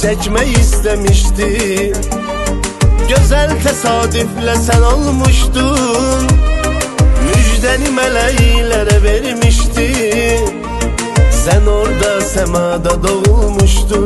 çekme istemiştim. Güzel tesadüfle sen olmuştun. Müjdeni meleğlere vermiştin. Sen orada semada doğmuştun.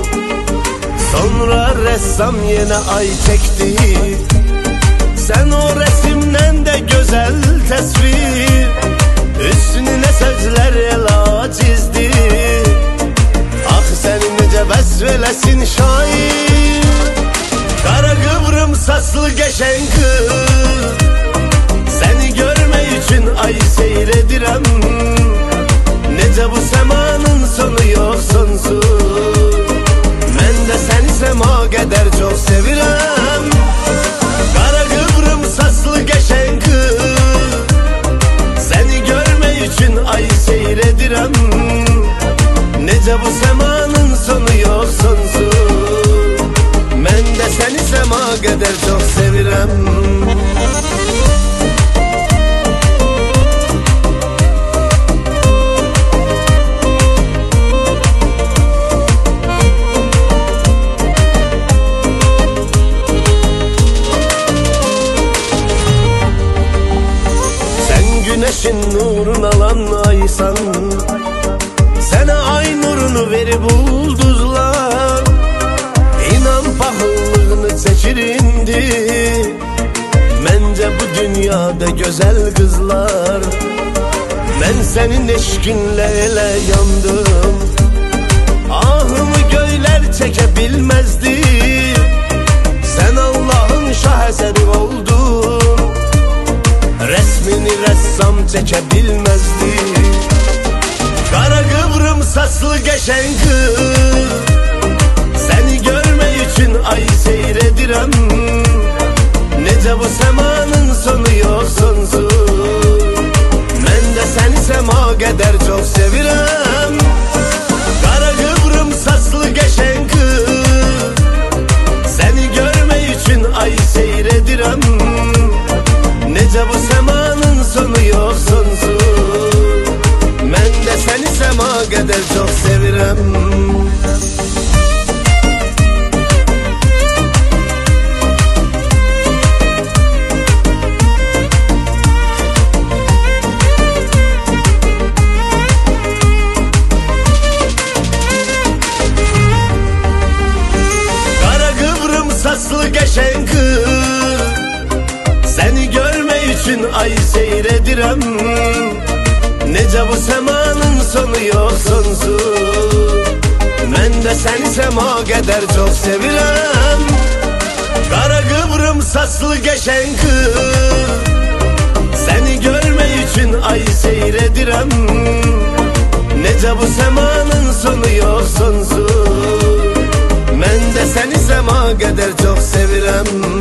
Sonra ressam yine ay çekti. Sen o resimden de güzel tasvir, üstüne sözler ela çizdi. Ah seni nece besvelesin şair. Kara kıvrım saslı geçen kız, seni görme için ay seyredirem. Nece bu semanın sonu yok sonsuz. Ben de seni sema kadar çok sevirem. Kara kıvrım saslı geçen kız, seni görme için ay seyredirem. Nece bu semanın sonu yok sonsuz. Ben de seni sema kadar çok sevirem. Güneşin nurunu alan aysan, sana ay nurunu verip bulduzlar. İnan pahalılığını seçir indi. Bence bu dünyada güzel kızlar. Ben senin eşkinle ele yandım. Ahımı göyler çekebilmezdi. Sen Allah'ın şah eseri oldun. Resmini ressam çekebilmezdi. Kara kıvrım saslı geçen kız, seni görme için ay seyredirem. Nece bu semanın sonu yok sonsuz. Ben de seni sema kadar çok sevirem. Kara kıvrım saslı geçen kız, seni görme için ay seyredirem. Nece bu semanın sonu yok sonsuz. Ben de seni sema kadar çok sevirem. Kara kıvrım saslı geçen kız, seni görme için ay seyredirem. Nece bu semanın sonu yok sonsuz. Ben de seni sema kadar çok sevirem. Kara kıvrım saslı geçen kız, seni görme için ay seyredirem. Nece bu semanın sonu yok sonsuz. Ben de seni sema kadar çok sevirem.